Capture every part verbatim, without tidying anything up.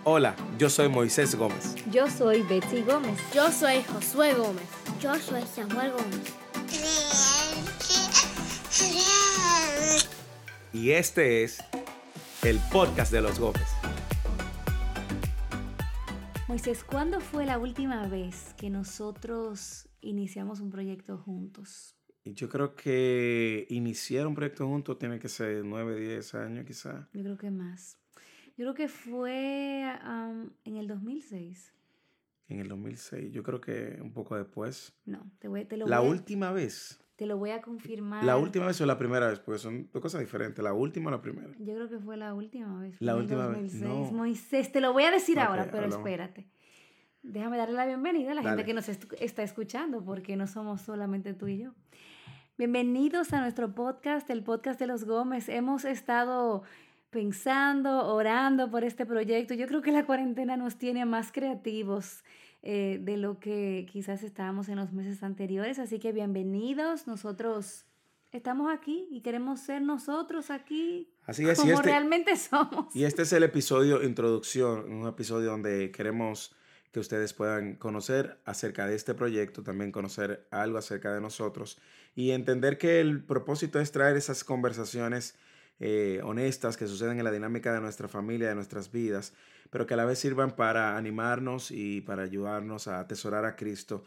Hola, yo soy Moisés Gómez. Yo soy Betsy Gómez. Yo soy Josué Gómez. Yo soy Samuel Gómez. Y este es el podcast de los Gómez. Moisés, ¿cuándo fue la última vez que nosotros iniciamos un proyecto juntos? Y yo creo que iniciar un proyecto juntos tiene que ser nueve, diez años quizá. Yo creo que más. Yo creo que fue um, en el dos mil seis. En el dos mil seis, yo creo que un poco después. No, te, voy, te lo La voy a, última vez. Te lo voy a confirmar. La última vez o la primera vez, porque son dos cosas diferentes. La última o la primera. Yo creo que fue la última vez. Fue La en el última dos mil seis. vez. No. Moisés, te lo voy a decir Okay, ahora, pero hablamos. espérate. Déjame darle la bienvenida a la Dale. gente que nos est- está escuchando, porque no somos solamente tú y yo. Bienvenidos a nuestro podcast, el podcast de los Gómez. Hemos estado pensando, orando por este proyecto. Yo creo que la cuarentena nos tiene más creativos eh, de lo que quizás estábamos en los meses anteriores. Así que bienvenidos. Nosotros estamos aquí y queremos ser nosotros aquí Así es, como y este, realmente somos. y este es el episodio introducción, un episodio donde queremos que ustedes puedan conocer acerca de este proyecto, también conocer algo acerca de nosotros y entender que el propósito es traer esas conversaciones eh, honestas que suceden en la dinámica de nuestra familia, de nuestras vidas, pero que a la vez sirvan para animarnos y para ayudarnos a atesorar a Cristo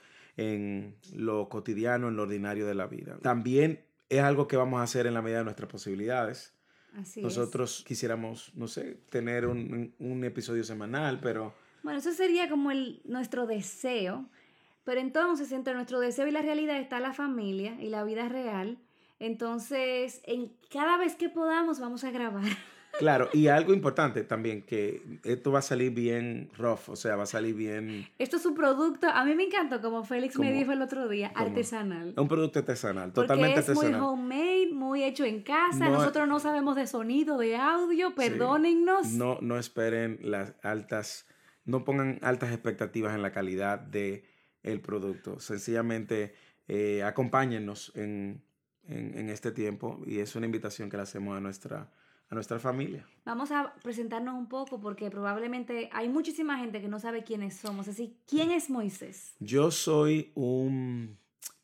en lo cotidiano, en lo ordinario de la vida. También es algo que vamos a hacer en la medida de nuestras posibilidades. Así Nosotros es. quisiéramos, no sé, tener un, un episodio semanal, pero... Bueno, eso sería como el, nuestro deseo, pero entonces entre nuestro deseo y la realidad está la familia y la vida real. Entonces, en cada vez que podamos vamos a grabar. Claro, y algo importante también, que esto va a salir bien rough, o sea, va a salir bien... Esto es un producto, a mí me encantó, como Félix me ¿Cómo? dijo el otro día, ¿Cómo? artesanal. Un producto artesanal, Porque totalmente es artesanal. muy homemade, muy hecho en casa. No- Nosotros no sabemos de sonido, de audio, perdónennos. Sí. No, no esperen las altas, no pongan altas expectativas en la calidad de el producto. Sencillamente eh, acompáñennos en, en, en este tiempo y es una invitación que le hacemos a nuestra, a nuestra familia. Vamos a presentarnos un poco porque probablemente hay muchísima gente que no sabe quiénes somos. Así, ¿quién es Moisés? Yo soy un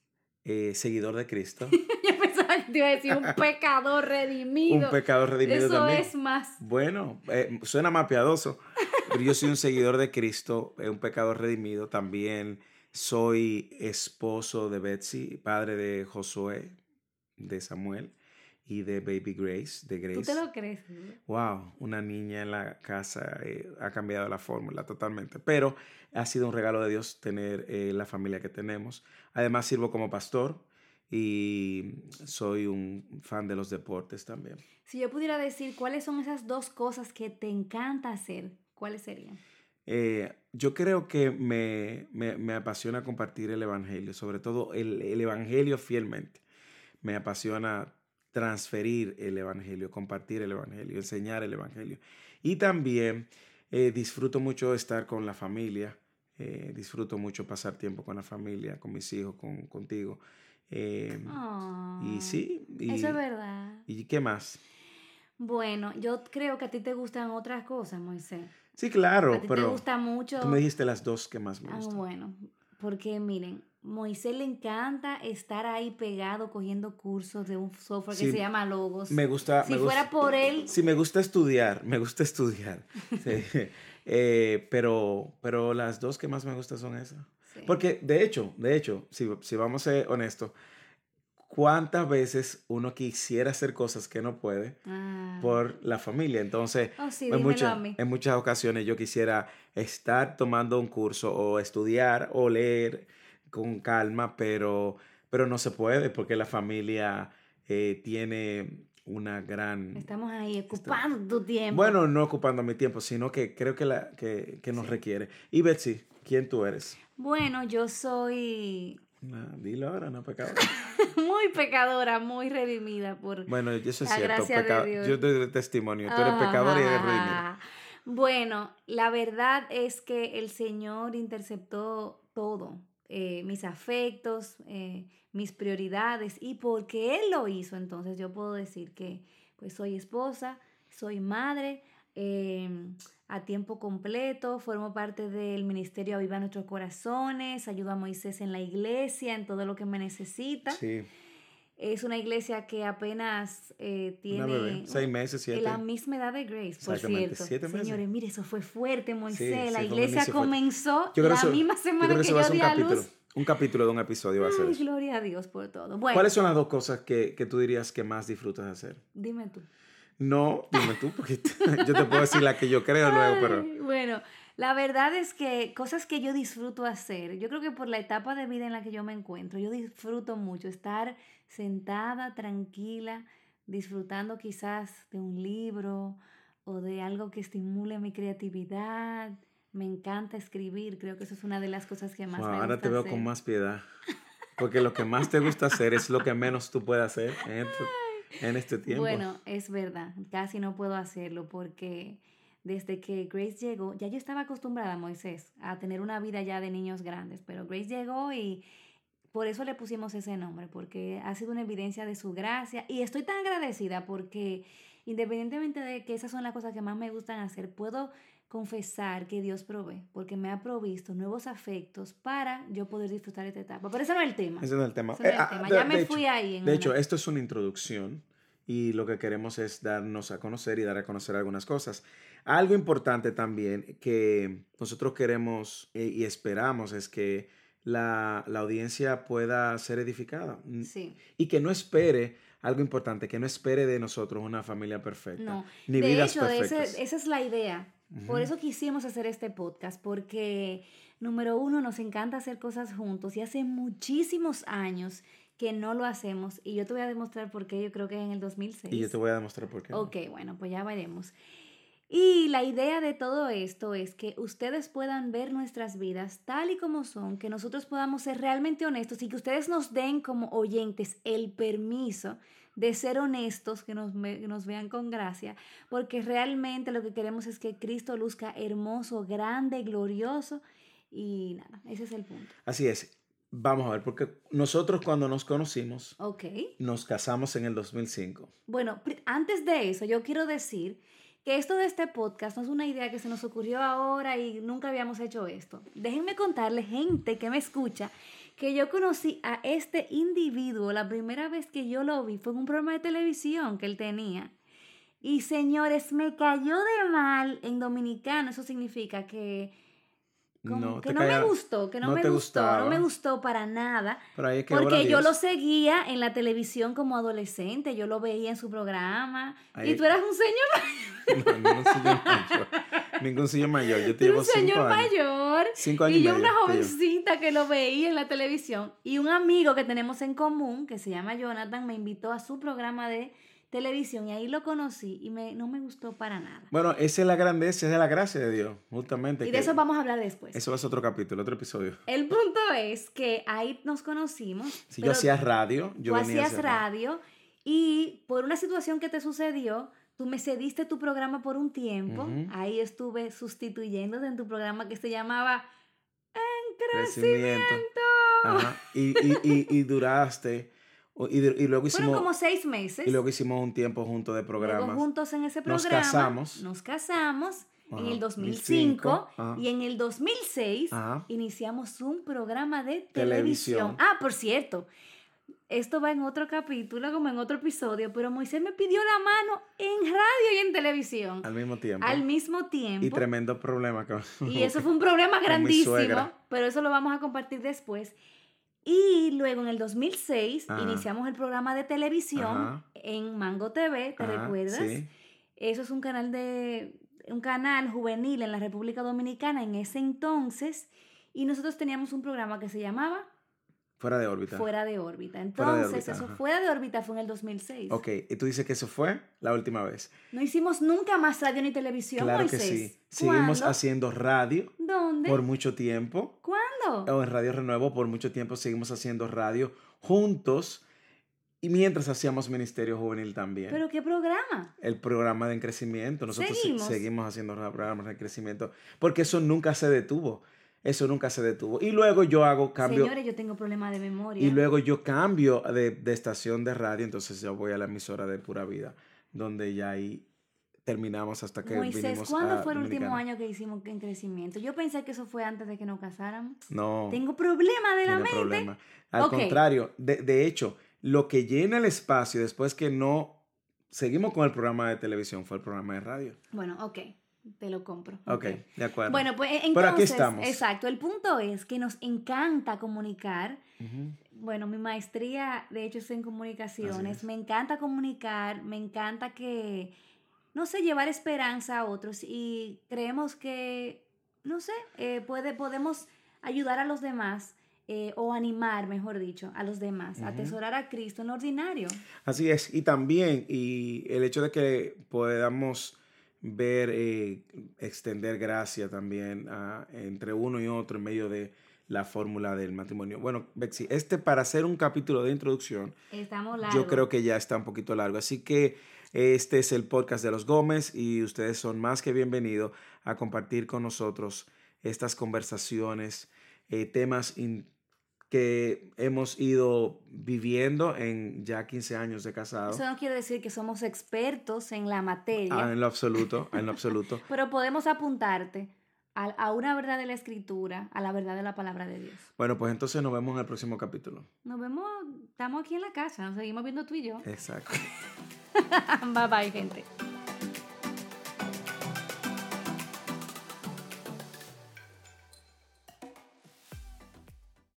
eh, seguidor de Cristo, Yo pensaba que te iba a decir un pecador redimido. un pecador redimido Eso también. es más. Bueno, eh, suena más piadoso, pero yo soy un seguidor de Cristo, eh, un pecador redimido. También soy esposo de Betsy, padre de Josué, de Samuel y de Baby Grace, de Grace. ¿Tú te lo crees? ¿No? Wow, una niña en la casa eh, ha cambiado la fórmula totalmente, pero ha sido un regalo de Dios tener eh, la familia que tenemos. Además sirvo como pastor y soy un fan de los deportes también. Si yo pudiera decir cuáles son esas dos cosas que te encanta hacer, ¿cuáles serían? Eh, yo creo que me, me, me apasiona compartir el evangelio, sobre todo el, el evangelio fielmente. Me apasiona transferir el evangelio, compartir el evangelio, enseñar el evangelio. Y también eh, disfruto mucho estar con la familia, eh, disfruto mucho pasar tiempo con la familia, con mis hijos, con, contigo. Eh, Oh, y sí. Y, eso es verdad. ¿Y qué más? Bueno, yo creo que a ti te gustan otras cosas, Moisés. Sí, claro, A ti te pero gusta mucho. tú me dijiste las dos que más me Ah, gustan. bueno, porque miren, Moisés le encanta estar ahí pegado cogiendo cursos de un software Sí, que se llama Logos. Me gusta. Si me fuera gusta, por él, sí, me gusta estudiar, me gusta estudiar. Sí. Eh, pero, pero las dos que más me gustan son esas. sí. Porque, de hecho, de hecho, si, si vamos a ser honestos, ¿cuántas veces uno quisiera hacer cosas que no puede Ah. por la familia? Entonces, Oh, sí, en, dímelo muchas, a mí. en muchas ocasiones yo quisiera estar tomando un curso o estudiar o leer con calma, pero, pero no se puede porque la familia eh, tiene una gran... Estamos ahí ocupando tu tiempo. Bueno, no ocupando mi tiempo, sino que creo que, la, que, que nos Sí. requiere. Y Betsy, ¿quién tú eres? Bueno, yo soy Nah, dilo ahora, no pecado. muy pecadora, muy redimida por Bueno, eso es la cierto. gracia de peca- Dios. Yo doy testimonio. Tú eres pecador y eres redimido. Ah, bueno, la verdad es que el Señor interceptó todo, eh, mis afectos, eh, mis prioridades, y porque Él lo hizo, entonces yo puedo decir que pues soy esposa, soy madre, eh, a tiempo completo, formo parte del ministerio Aviva Nuestros Corazones, ayudo a Moisés en la iglesia, en todo lo que me necesita. Sí. Es una iglesia que apenas eh, Una bebé, tiene seis meses, siete. la misma edad de Grace, por Exactamente, cierto. siete meses. Señores, mire, eso fue fuerte, Moisés. Sí, sí, la fue un iglesia inicio fuerte. comenzó Yo creo la eso- misma yo semana creo que eso va a yo ser di un a capítulo. luz. Un capítulo de un episodio va a ser Ay, eso. gloria a Dios por todo. Bueno, ¿Cuáles son las dos cosas que, que tú dirías que más disfrutas hacer? dime tú. No, dime tú, porque yo te puedo decir la que yo creo luego, pero... Ay, bueno, la verdad es que cosas que yo disfruto hacer, yo creo que por la etapa de vida en la que yo me encuentro, yo disfruto mucho estar sentada, tranquila, disfrutando quizás de un libro o de algo que estimule mi creatividad. Me encanta escribir, creo que eso es una de las cosas que más Wow, me ahora gusta te veo hacer. con más piedad. Porque lo que más te gusta hacer es lo que menos tú puedes hacer en este, en este tiempo. Bueno, es verdad, casi no puedo hacerlo porque desde que Grace llegó, ya yo estaba acostumbrada, Moisés, a tener una vida ya de niños grandes, pero Grace llegó y por eso le pusimos ese nombre, porque ha sido una evidencia de su gracia y estoy tan agradecida porque independientemente de que esas son las cosas que más me gustan hacer, puedo confesar que Dios provee, porque me ha provisto nuevos afectos para yo poder disfrutar esta etapa. Pero ese no es el tema. Ese no es el tema. Ese no es Eh, el ah, tema. de- Ya me de fui hecho- ahí en De una. hecho, esto es una introducción y lo que queremos es darnos a conocer y dar a conocer algunas cosas. Algo importante también que nosotros queremos eh, y esperamos es que la, la audiencia pueda ser edificada. Mm, Sí. Y que no espere, algo importante, que no espere de nosotros una familia perfecta. No, Ni de vidas hecho, de perfectas. ese- esa es la idea. Por Ujú. eso quisimos hacer este podcast, porque número uno, nos encanta hacer cosas juntos y hace muchísimos años que no lo hacemos y yo te voy a demostrar por qué, yo creo que es en el dos mil seis. Y yo te voy a demostrar por qué. Ok, bueno, pues ya veremos. Y la idea de todo esto es que ustedes puedan ver nuestras vidas tal y como son, que nosotros podamos ser realmente honestos y que ustedes nos den como oyentes el permiso de ser honestos, que nos, ve- que nos vean con gracia, porque realmente lo que queremos es que Cristo luzca hermoso, grande, glorioso y nada, ese es el punto. Así es. Vamos a ver, porque nosotros cuando nos conocimos, Ok. nos casamos en el dos mil cinco. Bueno, pri- antes de eso, yo quiero decir que esto de este podcast no es una idea que se nos ocurrió ahora y nunca habíamos hecho esto. Déjenme contarle, gente que me escucha, que yo conocí a este individuo, la primera vez que yo lo vi fue en un programa de televisión que él tenía. Y señores, me cayó de mal en dominicano. Eso significa que, como No, que te no caía- me gustó, que no, no me te gustó, no gustaba. me gustó para nada. Pero ahí es que obra Porque yo Dios. lo seguía en la televisión como adolescente, yo lo veía en su programa. Ahí- Y tú eras un señor, No, ningún señor mayor. Ningún señor mayor. Yo te tú eras llevo un cinco señor años. mayor. Cinco años Y y yo medio, una te llevo. jovencita que lo veía en la televisión. Y un amigo que tenemos en común, que se llama Jonathan, me invitó a su programa de televisión y ahí lo conocí y me, no me gustó para nada. Bueno, esa es la grandeza, esa es la gracia de Dios, justamente. Y de que eso vamos a hablar después. Eso es otro capítulo, otro episodio. El punto es que ahí nos conocimos. Si pero yo hacía radio, yo tú venía a hacías hacer radio y por una situación que te sucedió, tú me cediste tu programa por un tiempo. Ujú. Ahí estuve sustituyéndote en tu programa que se llamaba Crecimiento. Ajá. Y, y, y, y duraste. o- Y, y luego Fueron hicimos. como seis meses. Y luego hicimos un tiempo juntos de Luego programas. juntos en ese Nos programa. casamos. Nos casamos en Ajá. el dos mil dos mil cinco, cinco. ajá. Y en el dos mil seis Ajá. iniciamos un programa de Televisión. televisión. Ah, por cierto. Esto va en otro capítulo, como en otro episodio, pero Moisés me pidió la mano en radio y en televisión Al mismo tiempo. al mismo tiempo. Y tremendo problema. que- Y eso fue un problema Con mi grandísimo, suegra. pero eso lo vamos a compartir después. Y luego en el dos mil seis Ajá. iniciamos el programa de televisión Ajá. en Mango T V, ¿te Ajá, recuerdas? sí. Eso es un canal de un canal juvenil en la República Dominicana en ese entonces y nosotros teníamos un programa que se llamaba Fuera de órbita. Fuera de órbita. Fuera de Entonces, órbita, eso ajá. Fuera de órbita fue en el dos mil seis. Ok, y tú dices que eso fue la última vez. No hicimos nunca más radio ni televisión, Claro Moisés. que sí. Seguimos ¿Cuándo? haciendo radio ¿Dónde? por mucho tiempo. ¿Cuándo? O en Radio Renuevo por mucho tiempo seguimos haciendo radio juntos. Y mientras hacíamos Ministerio Juvenil también. ¿Pero qué programa? El programa de crecimiento. Nosotros se- Seguimos. seguimos haciendo programas de crecimiento. Porque eso nunca se detuvo. Eso nunca se detuvo. Y luego yo hago cambio. Señores, yo tengo problemas de memoria. Y luego yo cambio de, de estación de radio. Entonces yo voy a la emisora de Pura Vida. Donde ya ahí terminamos hasta que Moisés, vinimos ¿cuándo a fue el último Dominicana. año que hicimos en crecimiento? Yo pensé que eso fue antes de que nos casáramos. No, Tengo problema de la tiene mente. problema. Al Ok. contrario, de, de hecho, lo que llena el espacio después que no seguimos con el programa de televisión fue el programa de radio. Bueno, ok, te lo compro. Ok, de acuerdo. Bueno, pues entonces, Pero aquí estamos. exacto, el punto es que nos encanta comunicar. Ujú. Bueno, mi maestría, de hecho, es en Así comunicaciones. es. Me encanta comunicar, me encanta que, no sé, llevar esperanza a otros y creemos que, no sé, eh, puede, podemos ayudar a los demás eh, o animar, mejor dicho, a los demás, a Ujú. atesorar a Cristo en lo ordinario. Así es, y también y el hecho de que podamos ver, eh, extender gracia también ah, entre uno y otro en medio de la fórmula del matrimonio. Bueno, Bexy, este para hacer un capítulo de introducción, Estamos largos. yo creo que ya está un poquito largo, así que este es el podcast de los Gómez y ustedes son más que bienvenidos a compartir con nosotros estas conversaciones, eh, temas in- que hemos ido viviendo en ya quince años de casado. Eso no quiere decir que somos expertos en la materia, Ah, en lo absoluto, en lo absoluto. pero podemos apuntarte a, a una verdad de la Escritura, a la verdad de la palabra de Dios. Bueno, pues entonces nos vemos en el próximo capítulo. Nos vemos, estamos aquí en la casa, nos seguimos viendo tú y yo. Exacto. Bye bye, gente.